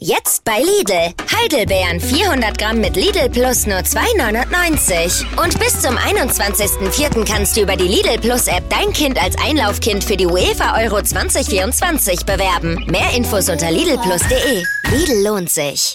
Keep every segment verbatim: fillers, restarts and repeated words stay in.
Jetzt bei Lidl. Heidelbeeren vierhundert Gramm mit Lidl Plus nur zwei neunundneunzig. Und bis zum einundzwanzigsten vierten kannst du über die Lidl Plus App dein Kind als Einlaufkind für die UEFA Euro zwanzig vierundzwanzig bewerben. Mehr Infos unter lidl plus punkt de. Lidl lohnt sich.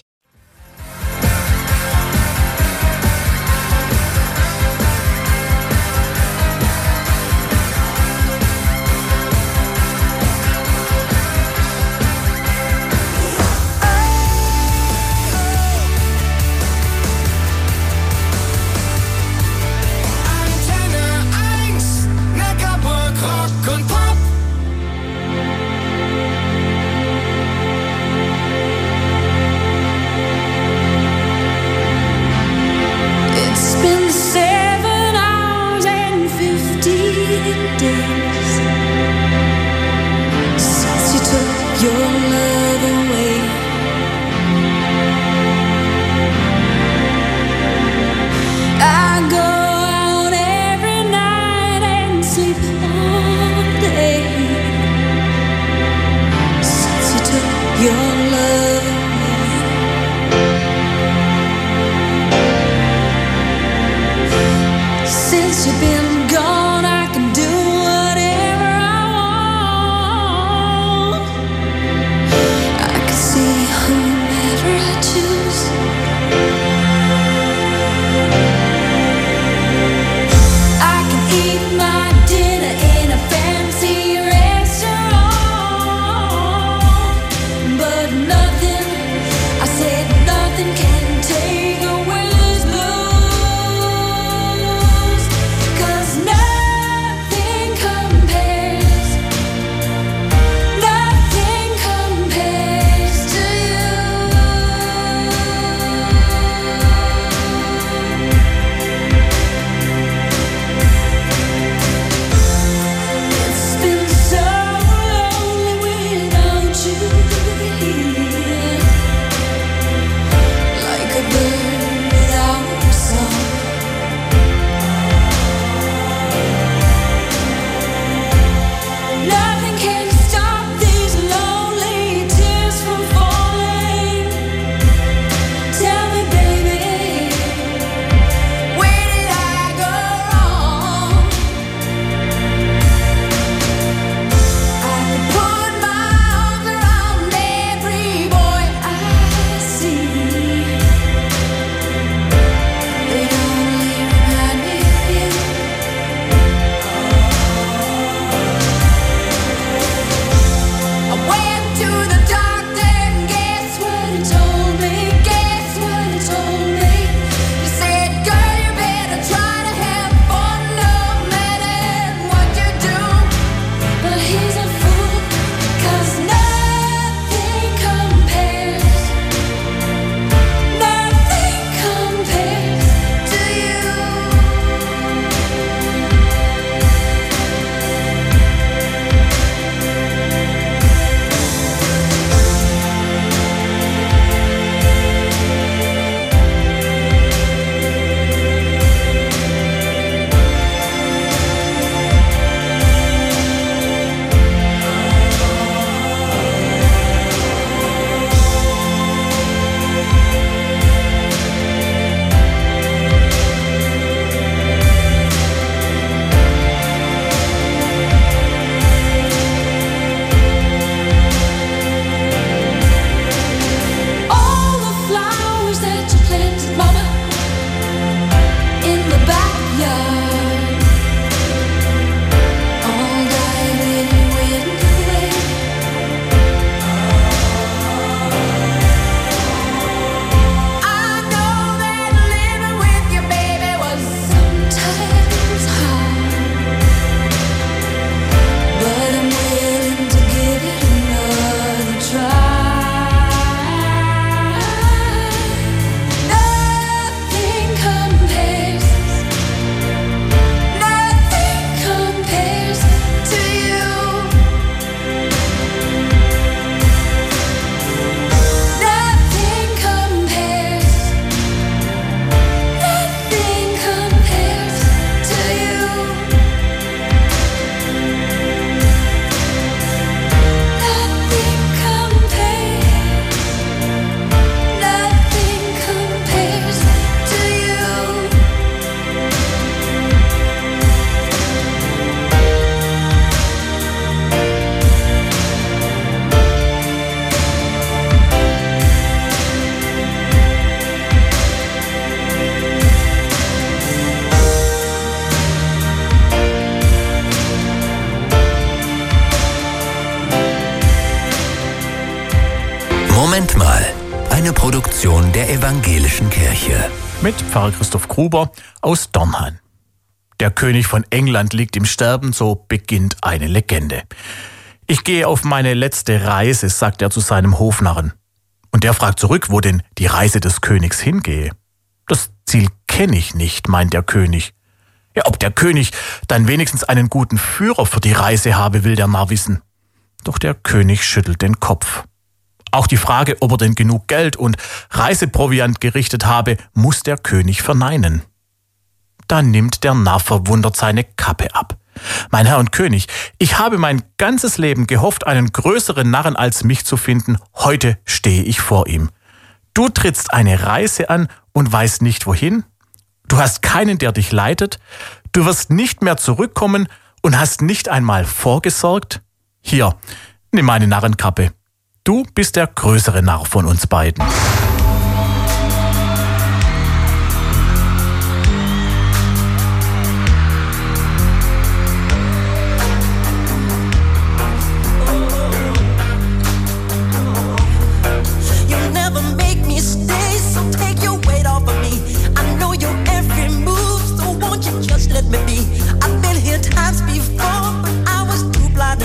Manchmal, eine Produktion der Evangelischen Kirche. Mit Pfarrer Christoph Gruber aus Dornheim. Der König von England liegt im Sterben, so beginnt eine Legende. Ich gehe auf meine letzte Reise, sagt er zu seinem Hofnarren. Und der fragt zurück, wo denn die Reise des Königs hingehe. Das Ziel kenne ich nicht, meint der König. Ja, ob der König dann wenigstens einen guten Führer für die Reise habe, will der Narr wissen. Doch der König schüttelt den Kopf. Auch die Frage, ob er denn genug Geld und Reiseproviant gerichtet habe, muss der König verneinen. Da nimmt der Narr verwundert seine Kappe ab. Mein Herr und König, ich habe mein ganzes Leben gehofft, einen größeren Narren als mich zu finden. Heute stehe ich vor ihm. Du trittst eine Reise an und weißt nicht wohin. Du hast keinen, der dich leitet. Du wirst nicht mehr zurückkommen und hast nicht einmal vorgesorgt. Hier, nimm meine Narrenkappe. Du bist der größere Narr von uns beiden.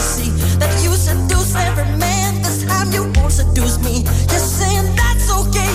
Seduce every man, this time you won't seduce me. You're saying that's okay.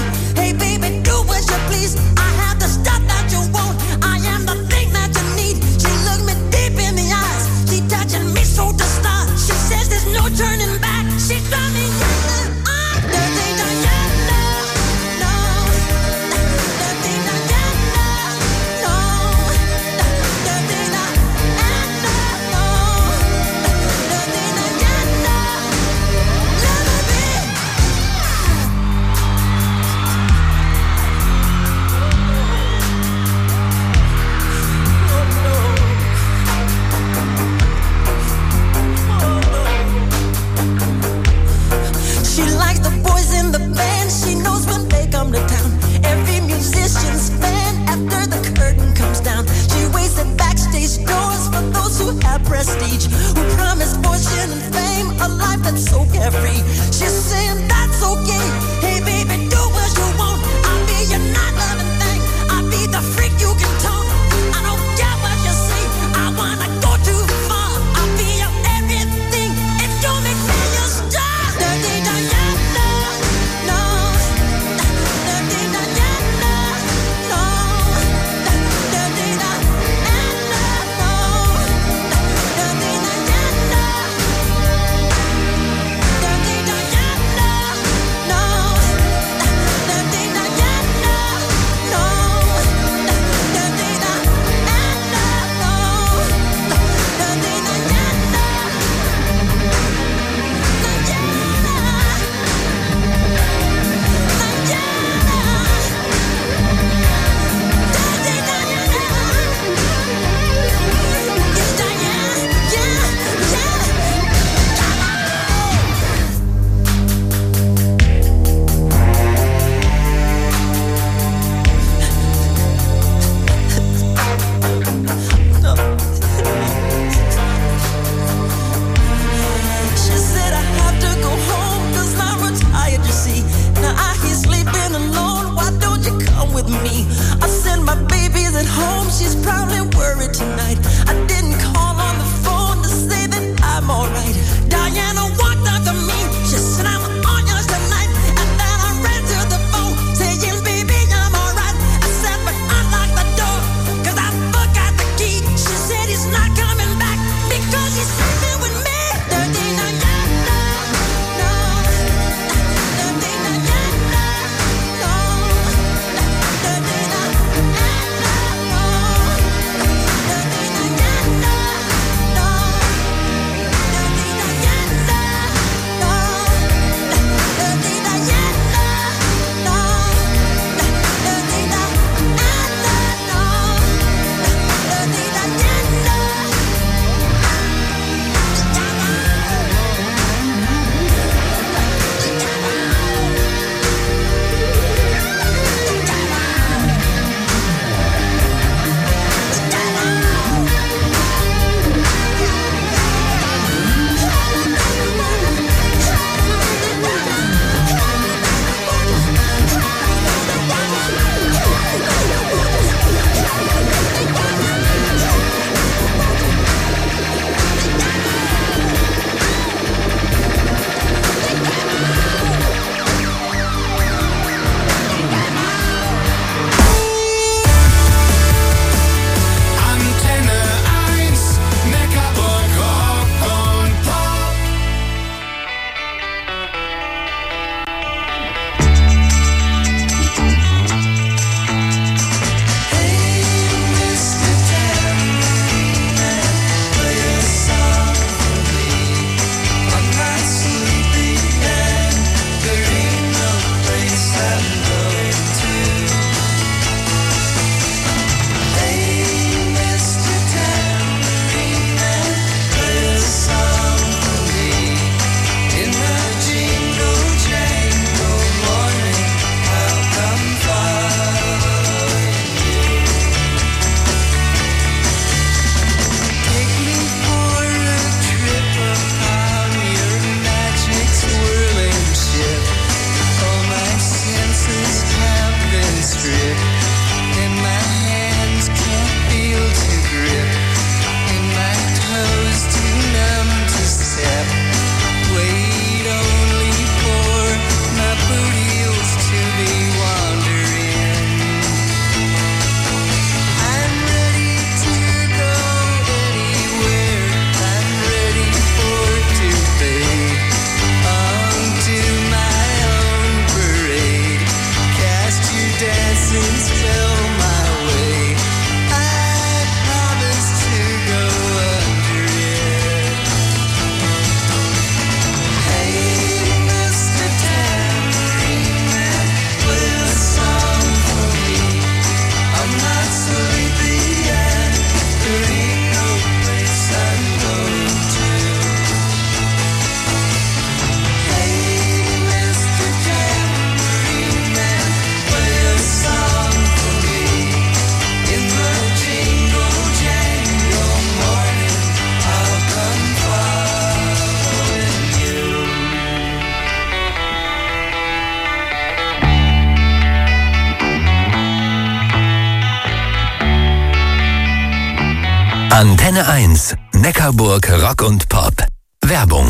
Antenne eins, Neckarburg Rock und Pop. Werbung.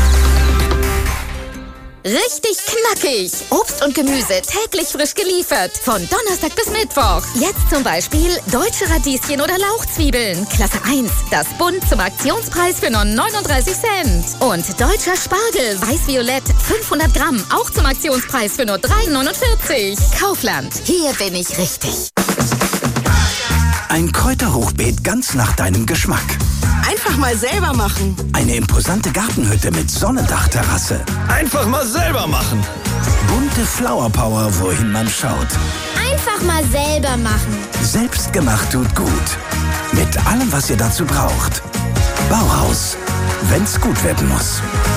Richtig knackig. Obst und Gemüse täglich frisch geliefert. Von Donnerstag bis Mittwoch. Jetzt zum Beispiel deutsche Radieschen oder Lauchzwiebeln. Klasse eins. Das Bund zum Aktionspreis für nur neununddreißig Cent. Und deutscher Spargel weiß-violett fünfhundert Gramm. Auch zum Aktionspreis für nur drei neunundvierzig. Kaufland. Hier bin ich richtig. Ein Kräuterhochbeet ganz nach deinem Geschmack. Einfach mal selber machen. Eine imposante Gartenhütte mit Sonnendachterrasse. Einfach mal selber machen. Bunte Flower Power, wohin man schaut. Einfach mal selber machen. Selbstgemacht tut gut. Mit allem, was ihr dazu braucht. Bauhaus. Wenn's gut werden muss.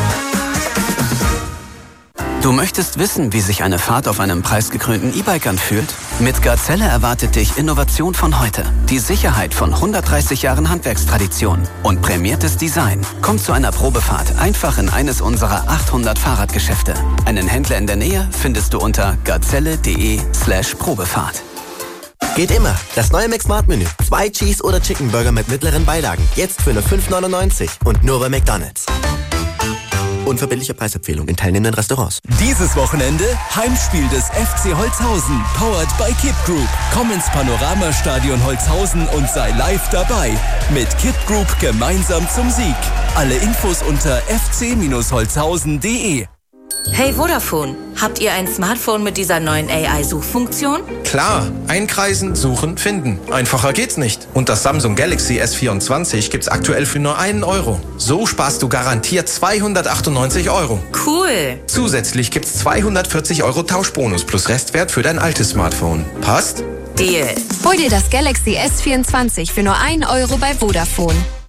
Du möchtest wissen, wie sich eine Fahrt auf einem preisgekrönten E-Bike anfühlt? Mit Gazelle erwartet dich Innovation von heute, die Sicherheit von hundertdreißig Jahren Handwerkstradition und prämiertes Design. Komm zu einer Probefahrt einfach in eines unserer achthundert Fahrradgeschäfte. Einen Händler in der Nähe findest du unter gazelle.de slash Probefahrt. Geht immer. Das neue McSmart-Menü. Zwei Cheese- oder Chicken Burger mit mittleren Beilagen. Jetzt für nur fünf neunundneunzig und nur bei McDonald's. Unverbindliche Preisempfehlung in teilnehmenden Restaurants. Dieses Wochenende Heimspiel des F C Holzhausen, powered by Kip Group. Komm ins Panoramastadion Holzhausen und sei live dabei. Mit Kip Group gemeinsam zum Sieg. Alle Infos unter f c holzhausen punkt d e. Hey Vodafone, habt ihr ein Smartphone mit dieser neuen A I-Suchfunktion? Klar, einkreisen, suchen, finden. Einfacher geht's nicht. Und das Samsung Galaxy S vierundzwanzig gibt's aktuell für nur einen Euro. So sparst du garantiert zweihundertachtundneunzig Euro. Cool. Zusätzlich gibt's zweihundertvierzig Euro Tauschbonus plus Restwert für dein altes Smartphone. Passt? Deal. Hol dir das Galaxy S vierundzwanzig für nur einen Euro bei Vodafone.